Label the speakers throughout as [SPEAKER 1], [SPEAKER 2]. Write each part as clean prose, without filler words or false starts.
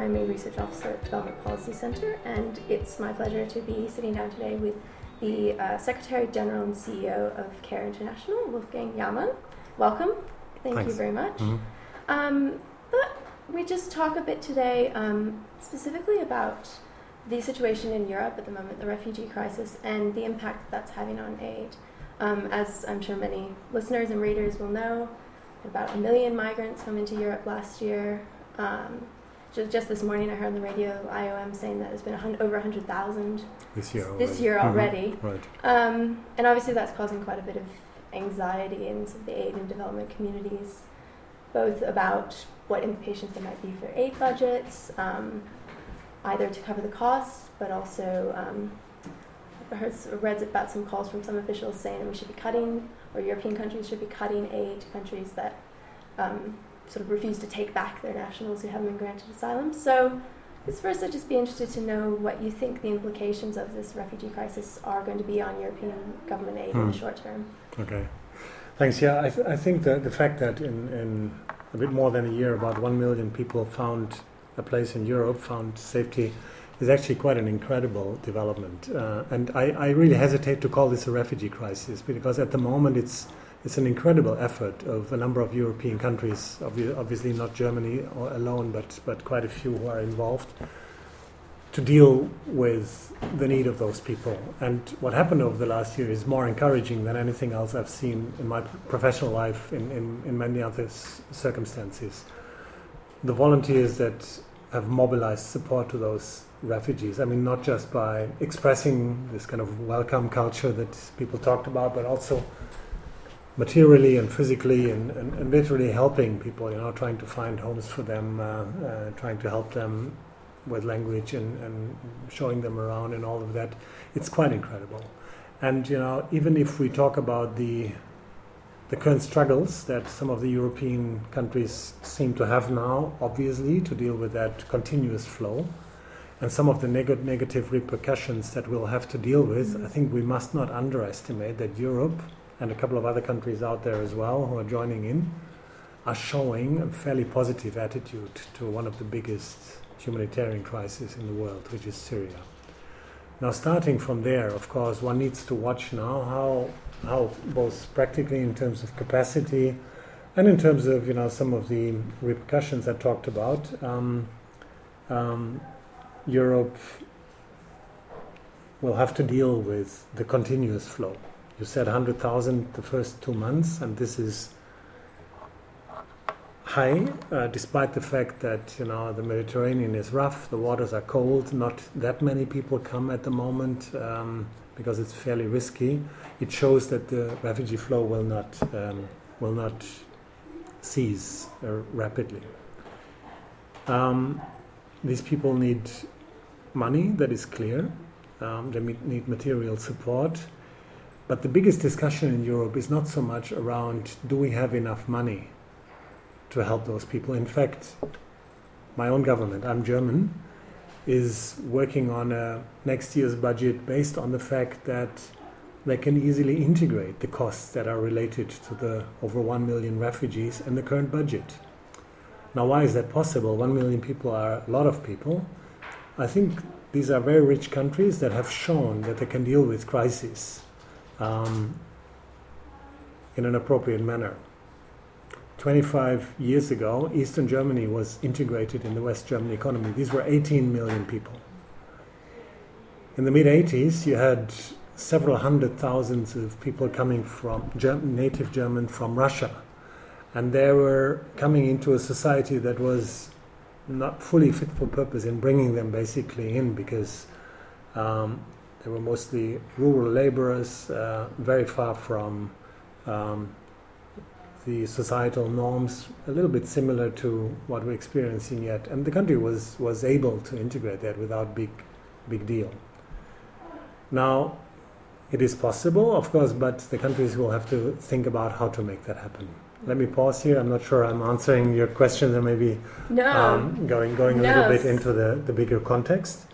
[SPEAKER 1] I'm a research officer at Development Policy Center, and it's my pleasure to be sitting down today with the Secretary General and CEO of CARE International, Wolfgang Jahmann. Welcome. Thank
[SPEAKER 2] Thanks.
[SPEAKER 1] you very much.
[SPEAKER 2] Mm-hmm.
[SPEAKER 1] But we just talk a bit today specifically about the situation in Europe at the moment, the refugee crisis, and the impact that's having on aid. As I'm sure many listeners and readers will know, about 1 million migrants come into Europe last year. Just this morning I heard on the radio IOM saying that there's been over 100,000 this year already.
[SPEAKER 2] Right.
[SPEAKER 1] And obviously that's causing quite a bit of anxiety in sort of the aid and development communities, both about what implications there might be for aid budgets, either to cover the costs, but also read about some calls from some officials saying that we should be cutting, or European countries should be cutting aid to countries that sort of refuse to take back their nationals who haven't been granted asylum. So first I'd just be interested to know what you think the implications of this refugee crisis are going to be on European government aid in the short term.
[SPEAKER 2] Okay. Thanks. Yeah, I think the fact that in a bit more than a year about 1 million people found a place in Europe, found safety, is actually quite an incredible development. And I really hesitate to call this a refugee crisis, because at the moment it's an incredible effort of a number of European countries, obviously not Germany alone, but quite a few who are involved, to deal with the need of those people. And what happened over the last year is more encouraging than anything else I've seen in my professional life in many other circumstances. The volunteers that have mobilized support to those refugees, I mean, not just by expressing this kind of welcome culture that people talked about, but also materially and physically and literally helping people, trying to find homes for them, trying to help them with language and showing them around and all of that. It's quite incredible. And, even if we talk about the current struggles that some of the European countries seem to have now, obviously, to deal with that continuous flow, and some of the negative repercussions that we'll have to deal with, I think we must not underestimate that Europe, and a couple of other countries out there as well who are joining in, are showing a fairly positive attitude to one of the biggest humanitarian crises in the world, which is Syria. Now, starting from there, of course, one needs to watch now how both practically in terms of capacity and in terms of some of the repercussions I talked about, Europe will have to deal with the continuous flow. You said 100,000 the first 2 months, and this is high, despite the fact that the Mediterranean is rough, the waters are cold, not that many people come at the moment because it's fairly risky. It shows that the refugee flow will not cease rapidly. These people need money, that is clear. They need material support. But the biggest discussion in Europe is not so much around do we have enough money to help those people. In fact, my own government, I'm German, is working on a next year's budget based on the fact that they can easily integrate the costs that are related to the over 1 million refugees in the current budget. Now, why is that possible? 1 million people are a lot of people. I think these are very rich countries that have shown that they can deal with crises in an appropriate manner. 25 years ago, Eastern Germany was integrated in the West German economy. These were 18 million people. In the mid-80s, you had several hundred thousands of people coming from native German from Russia. And they were coming into a society that was not fully fit for purpose in bringing them basically in, because they were mostly rural laborers, very far from the societal norms, a little bit similar to what we're experiencing yet. And the country was able to integrate that without big deal. Now, it is possible, of course, but the countries will have to think about how to make that happen. Let me pause here. I'm not sure I'm answering your questions, and maybe going a little bit into the bigger context.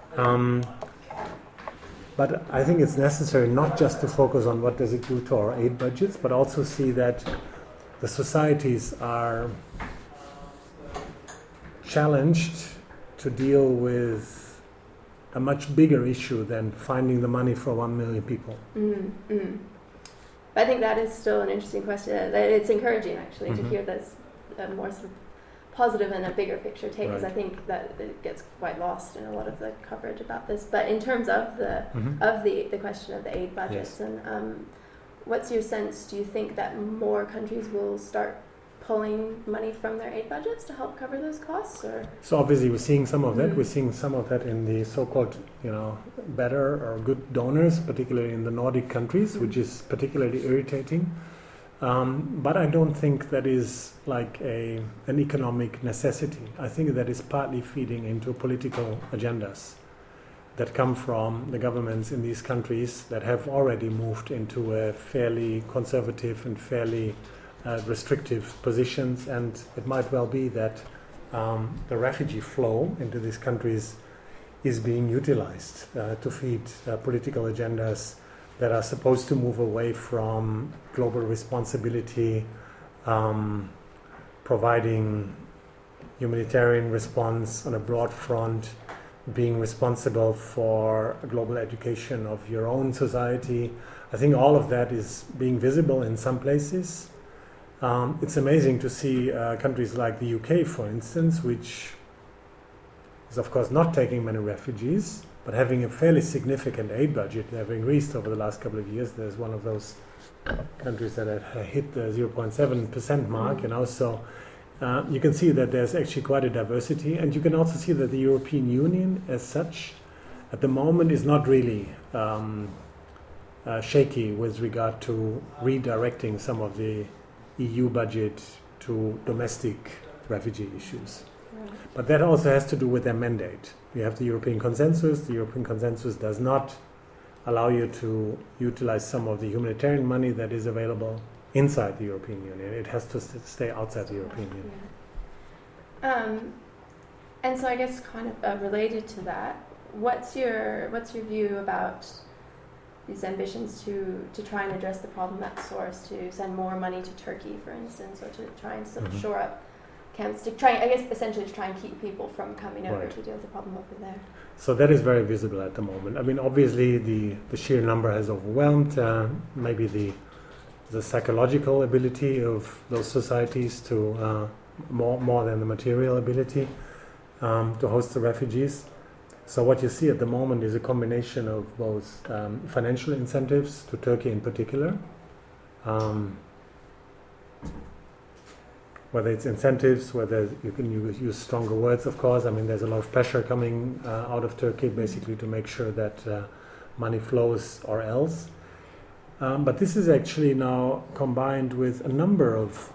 [SPEAKER 2] But I think it's necessary not just to focus on what does it do to our aid budgets, but also see that the societies are challenged to deal with a much bigger issue than finding the money for 1 million people.
[SPEAKER 1] I think that is still an interesting question. It's encouraging, actually, to hear this more sort of positive and a bigger picture take, because I think that it gets quite lost in a lot of the coverage about this. But in terms of the question of the aid budgets, and what's your sense? Do you think that more countries will start pulling money from their aid budgets to help cover those costs? Or?
[SPEAKER 2] So obviously we're seeing some of that. We're seeing some of that in the so-called, better or good donors, particularly in the Nordic countries, which is particularly irritating. But I don't think that is like an economic necessity. I think that is partly feeding into political agendas that come from the governments in these countries that have already moved into a fairly conservative and fairly restrictive positions, and it might well be that the refugee flow into these countries is being utilized to feed political agendas that are supposed to move away from global responsibility, providing humanitarian response on a broad front, being responsible for global education of your own society. I think all of that is being visible in some places. It's amazing to see countries like the UK, for instance, which is of course not taking many refugees, but having a fairly significant aid budget. They have increased over the last couple of years. There's one of those countries that have hit the 0.7% mark, so you can see that there's actually quite a diversity, and you can also see that the European Union as such at the moment is not really shaky with regard to redirecting some of the EU budget to domestic refugee issues. But that also has to do with their mandate. We have the European consensus. The European consensus does not allow you to utilize some of the humanitarian money that is available inside the European Union. It has to stay outside the European Union.
[SPEAKER 1] And so I guess kind of related to that, what's your view about these ambitions to try and address the problem at source, to send more money to Turkey, for instance, or to try and sort of shore up camps, to try, I guess, essentially to try and keep people from coming over to deal with the problem over there?
[SPEAKER 2] So that is very visible at the moment. I mean, obviously the sheer number has overwhelmed maybe the psychological ability of those societies to more than the material ability to host the refugees. So what you see at the moment is a combination of both financial incentives to Turkey in particular, whether it's incentives, whether you can use stronger words, of course. I mean, there's a lot of pressure coming out of Turkey basically to make sure that money flows or else. But this is actually now combined with a number of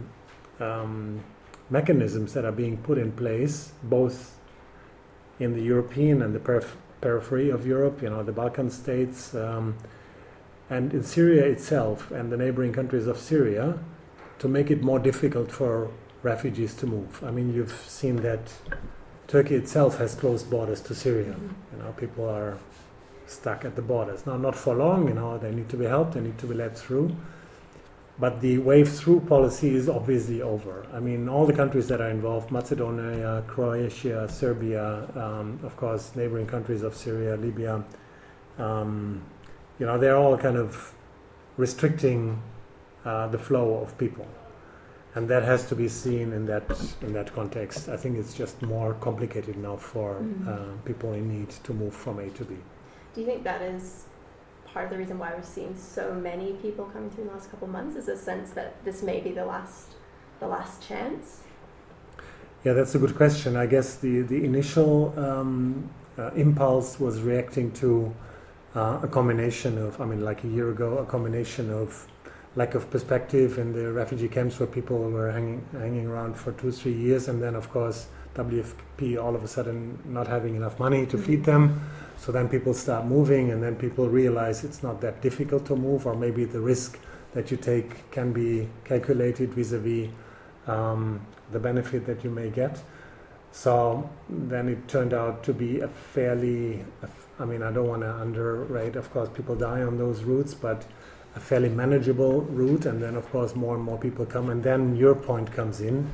[SPEAKER 2] mechanisms that are being put in place, both in the European and the periphery of Europe, the Balkan states, and in Syria itself and the neighboring countries of Syria, to make it more difficult for refugees to move. I mean, you've seen that Turkey itself has closed borders to Syria. People are stuck at the borders. Now, not for long, they need to be helped, they need to be let through. But the wave through policy is obviously over. I mean, all the countries that are involved, Macedonia, Croatia, Serbia, of course, neighboring countries of Syria, Libya, they're all kind of restricting the flow of people. And that has to be seen in that context. I think it's just more complicated now for people in need to move from A to B.
[SPEAKER 1] Do you think that is part of the reason why we're seeing so many people coming through in the last couple of months, is a sense that this may be the last chance?
[SPEAKER 2] Yeah, that's a good question. I guess the initial impulse was reacting to a combination of, like a year ago, a combination of lack of perspective in the refugee camps where people were hanging around for 2-3 years, and then of course WFP all of a sudden not having enough money to feed them. So then people start moving, and then people realize it's not that difficult to move, or maybe the risk that you take can be calculated vis-a-vis the benefit that you may get. So then it turned out to be a fairly, I don't want to underrate, of course people die on those routes, but a fairly manageable route. And then of course more and more people come, and then your point comes in.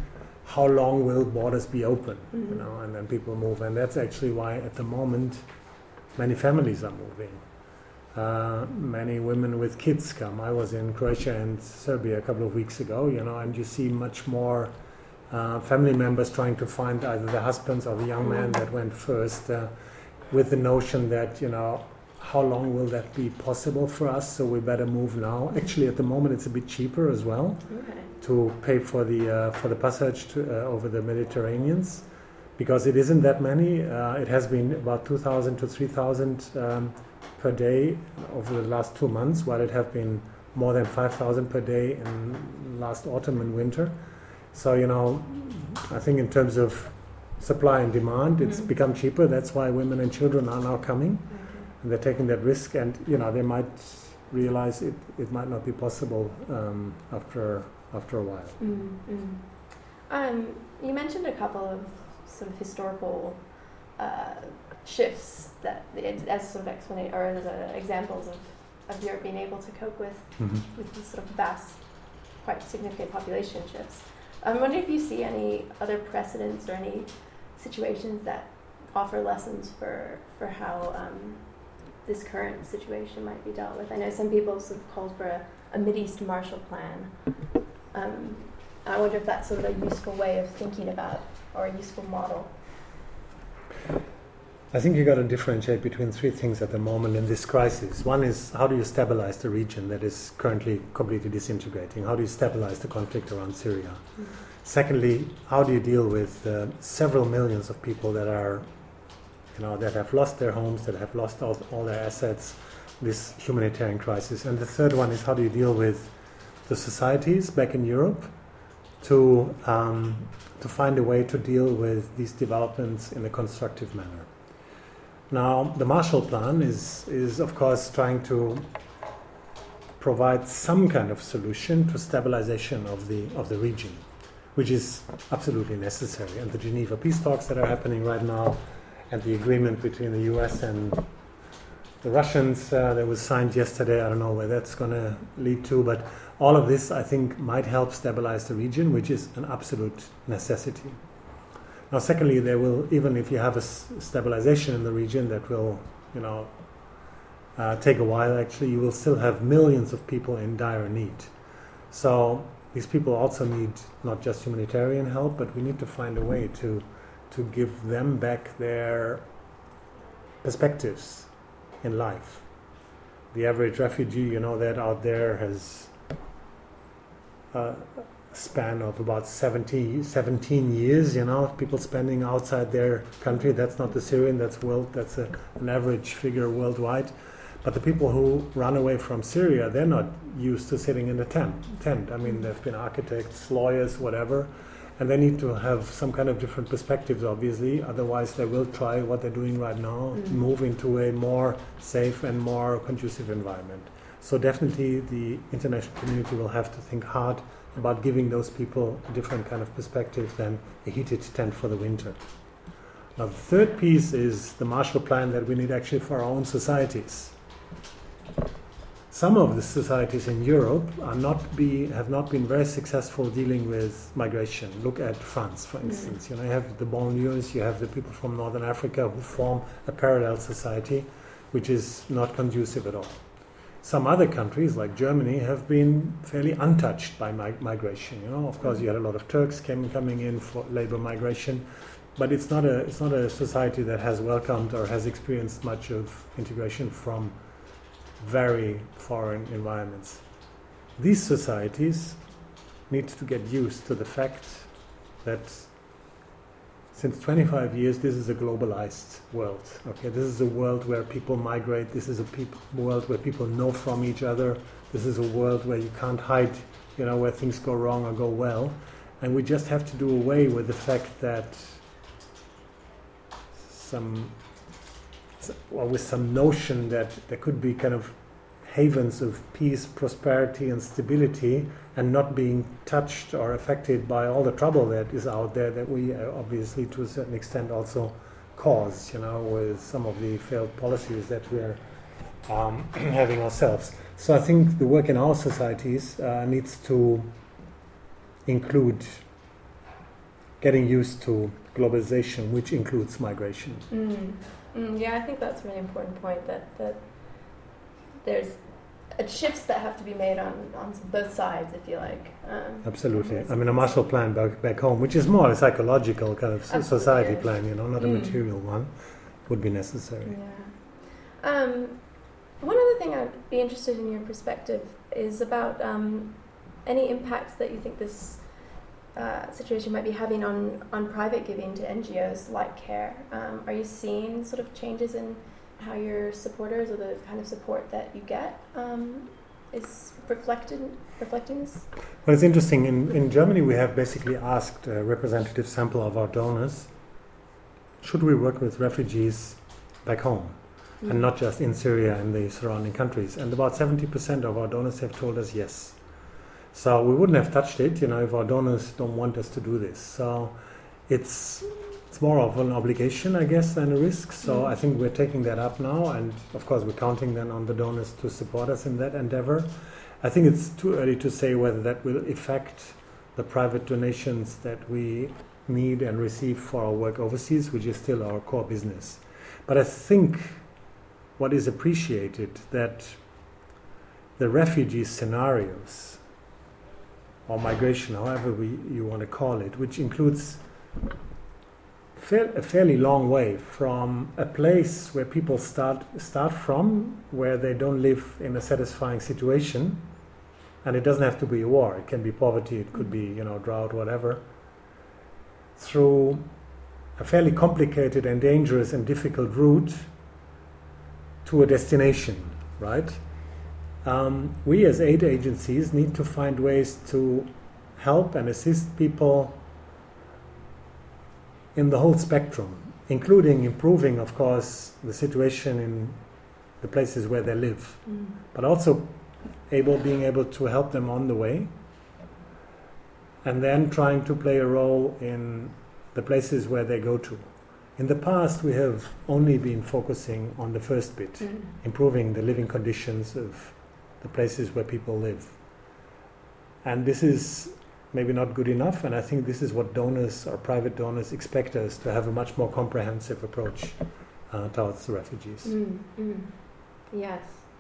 [SPEAKER 2] how long will borders be open, and then people move. And that's actually why at the moment many families are moving. Many women with kids come. I was in Croatia and Serbia a couple of weeks ago, and you see much more family members trying to find either the husbands or the young man that went first, with the notion that, how long will that be possible for us? So we better move now. Actually, at the moment, it's a bit cheaper as well to pay for the passage over the Mediterraneans, because it isn't that many. It has been about 2,000 to 3,000 per day over the last 2 months, while it have been more than 5,000 per day in last autumn and winter. So, I think in terms of supply and demand, it's become cheaper. That's why women and children are now coming. And they're taking that risk, and they might realize it might not be possible after a while.
[SPEAKER 1] You mentioned a couple of sort of historical shifts that, as sort of explanation or as examples of Europe being able to cope with these sort of vast, quite significant population shifts. I'm wondering if you see any other precedents or any situations that offer lessons for how this current situation might be dealt with. I know some people sort of called for a Mideast Marshall Plan. I wonder if that's sort of a useful way of thinking about, or a useful model.
[SPEAKER 2] I think you got to differentiate between three things at the moment in this crisis. One is, how do you stabilize the region that is currently completely disintegrating? How do you stabilize the conflict around Syria? Secondly, how do you deal with several millions of people that are, that have lost their homes, that have lost all their assets, this humanitarian crisis? And the third one is, how do you deal with the societies back in Europe to find a way to deal with these developments in a constructive manner? Now, the Marshall Plan is of course trying to provide some kind of solution to stabilization of the region, which is absolutely necessary. And the Geneva peace talks that are happening right now, and the agreement between the US and the Russians that was signed yesterday, I don't know where that's going to lead to, but all of this, I think, might help stabilize the region, which is an absolute necessity. Now, secondly, there will, even if you have a stabilization in the region that will, take a while, actually, you will still have millions of people in dire need. So these people also need not just humanitarian help, but we need to find a way to give them back their perspectives in life. The average refugee, that out there has a span of about 17 years, people spending outside their country. That's not the Syrian, that's an average figure worldwide. But the people who run away from Syria, they're not used to sitting in a tent. I mean, they've been architects, lawyers, whatever, and they need to have some kind of different perspectives, obviously. Otherwise, they will try what they're doing right now, move into a more safe and more conducive environment. So definitely the international community will have to think hard about giving those people a different kind of perspective than a heated tent for the winter. Now, the third piece is the Marshall Plan that we need actually for our own societies. Some of the societies in Europe have not been very successful dealing with migration. Look at France, for instance. You have the banlieues, you have the people from Northern Africa who form a parallel society, which is not conducive at all. Some other countries, like Germany, have been fairly untouched by migration. Of course, you had a lot of Turks coming in for labor migration, but it's not a society that has welcomed or has experienced much of integration from very foreign environments. These societies need to get used to the fact that since 25 years, this is a globalized world. Okay, this is a world where people migrate. This is a world where people know from each other. This is a world where you can't hide, where things go wrong or go well. And we just have to do away with the fact that with some notion that there could be kind of havens of peace, prosperity, and stability, and not being touched or affected by all the trouble that is out there that we obviously to a certain extent also cause, with some of the failed policies that we're having ourselves. So I think the work in our societies needs to include getting used to globalization, which includes migration.
[SPEAKER 1] Yeah, I think that's a really important point, that there's shifts that have to be made on both sides, if you like.
[SPEAKER 2] Absolutely. I mean, a Marshall Plan back home, which is more a psychological kind of society plan, not a material one, would be necessary.
[SPEAKER 1] Yeah. One other thing I'd be interested in your perspective is about any impacts that you think this situation might be having on private giving to NGOs like CARE. Are you seeing sort of changes in how your supporters or the kind of support that you get is reflecting this?
[SPEAKER 2] Well, it's interesting. In Germany, we have basically asked a representative sample of our donors, should we work with refugees back home and not just in Syria and the surrounding countries? And about 70% of our donors have told us yes. So we wouldn't have touched it, if our donors don't want us to do this. So it's more of an obligation, I guess, than a risk. So I think we're taking that up now, and of course we're counting then on the donors to support us in that endeavor. I think it's too early to say whether that will affect the private donations that we need and receive for our work overseas, which is still our core business. But I think what is appreciated, that the refugee scenarios or migration, however you want to call it, which includes a fairly long way from a place where people start from, where they don't live in a satisfying situation, and it doesn't have to be a war. It can be poverty, it could be drought, whatever, through a fairly complicated and dangerous and difficult route to a destination, right? We as aid agencies need to find ways to help and assist people in the whole spectrum, including improving, of course, the situation in the places where they live, but also being able to help them on the way, and then trying to play a role in the places where they go to. In the past, we have only been focusing on the first bit, improving the living conditions of the places where people live. And this is maybe not good enough, and I think this is what donors or private donors expect us to have, a much more comprehensive approach towards the refugees.
[SPEAKER 1] Yes.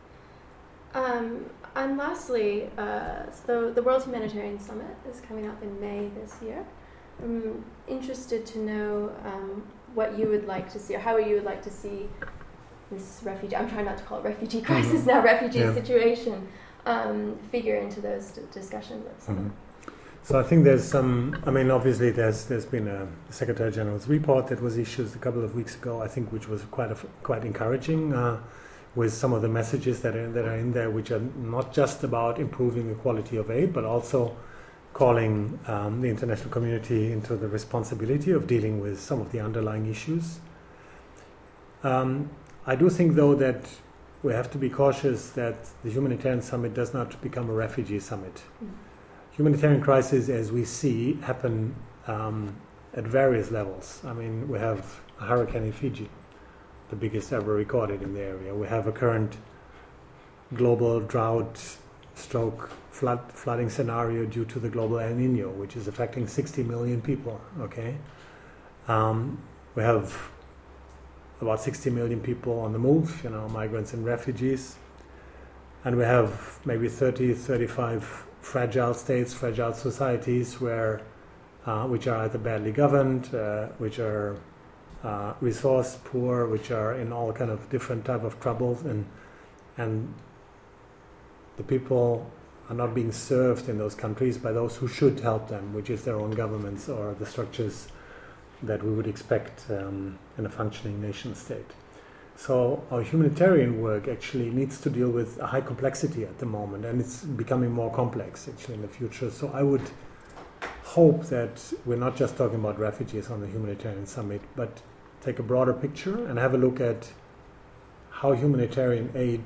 [SPEAKER 1] And lastly, so the World Humanitarian Summit is coming up in May this year. I'm interested to know what you would like to see, or how you would like to see this refugee, I'm trying not to call it refugee crisis now, refugee situation, figure into those discussions at Summit.
[SPEAKER 2] So I think there's obviously there's been a Secretary General's report that was issued a couple of weeks ago, I think, which was quite encouraging, with some of the messages that are in there, which are not just about improving the quality of aid, but also calling the international community into the responsibility of dealing with some of the underlying issues. I do think, though, that we have to be cautious that the Humanitarian Summit does not become a refugee summit. Humanitarian crises, as we see, happen at various levels. I mean, we have a hurricane in Fiji, the biggest ever recorded in the area. We have a current global drought stroke flooding scenario due to the global El Nino, which is affecting 60 million people, okay? We have about 60 million people on the move, migrants and refugees. And we have maybe 30, 35 fragile states, fragile societies which are either badly governed, which are resource poor, which are in all kind of different type of troubles, and the people are not being served in those countries by those who should help them, which is their own governments or the structures that we would expect in a functioning nation state. So our humanitarian work actually needs to deal with a high complexity at the moment, and it's becoming more complex actually in the future. So I would hope that we're not just talking about refugees on the Humanitarian Summit, but take a broader picture and have a look at how humanitarian aid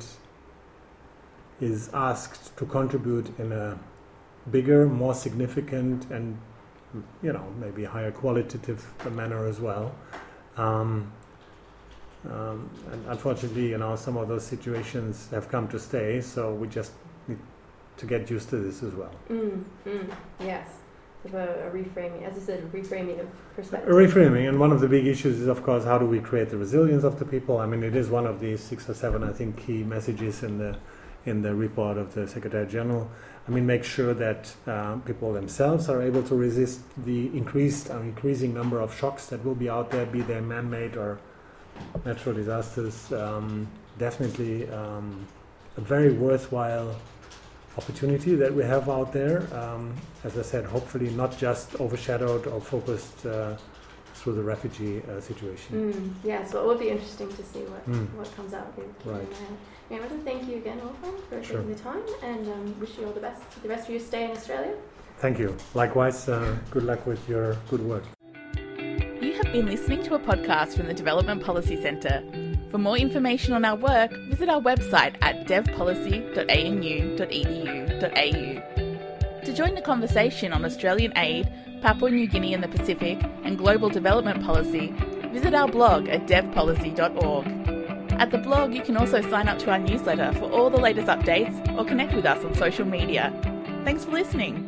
[SPEAKER 2] is asked to contribute in a bigger, more significant, and maybe higher qualitative manner as well. And unfortunately, some of those situations have come to stay, so we just need to get used to this as well.
[SPEAKER 1] Yes. a reframing, as I said, a reframing of perspective.
[SPEAKER 2] Reframing, and one of the big issues is, of course, how do we create the resilience of the people? I mean, it is one of the 6 or 7, I think, key messages in the report of the Secretary General. I mean, make sure that people themselves are able to resist the increasing number of shocks that will be out there, be they man-made or natural disasters. Definitely a very worthwhile opportunity that we have out there. As I said, hopefully not just overshadowed or focused through the refugee situation.
[SPEAKER 1] So it would be interesting to see what comes out of it.
[SPEAKER 2] Right.
[SPEAKER 1] I want to thank you again, Wolfgang, for taking the time, and wish you all the best for the rest of your stay in Australia.
[SPEAKER 2] Thank you. Likewise, good luck with your good work.
[SPEAKER 3] You have been listening to a podcast from the Development Policy Centre. For more information on our work, visit our website at devpolicy.anu.edu.au. To join the conversation on Australian aid, Papua New Guinea and the Pacific, and global development policy, visit our blog at devpolicy.org. At the blog, you can also sign up to our newsletter for all the latest updates or connect with us on social media. Thanks for listening.